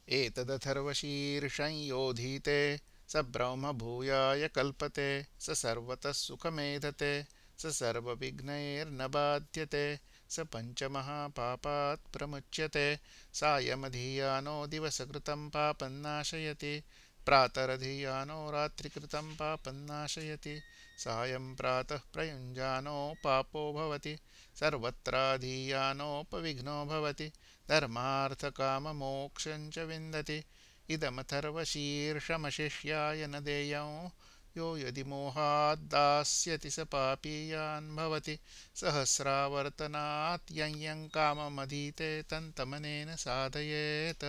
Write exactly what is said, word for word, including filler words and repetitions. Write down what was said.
एतदथर्वशीर्षं योधीते स ब्रह्मभूयाय कल्पते स सर्वतः सुखमेधते स सर्वविघ्नैर्न बाध्यते स पञ्चमहापापात् प्रमुच्यते सायमधियानो दिवसकृतं पापं नाशयति प्रातरधियानो रात्रिकृतं पापं नाशयति सायं प्रातः प्रयुञ्जानो पापो भवति सर्वत्राधीयानोपविघ्नो भवति धर्मार्थकाममोक्षं च विन्दति इदमथर्वशीर्षमशिष्याय न देयं यो यदि मोहाद्दास्यति स पापीयान् भवति सहस्रावर्तनात् यं यं काममधीते तन्तमनेन साधयेत्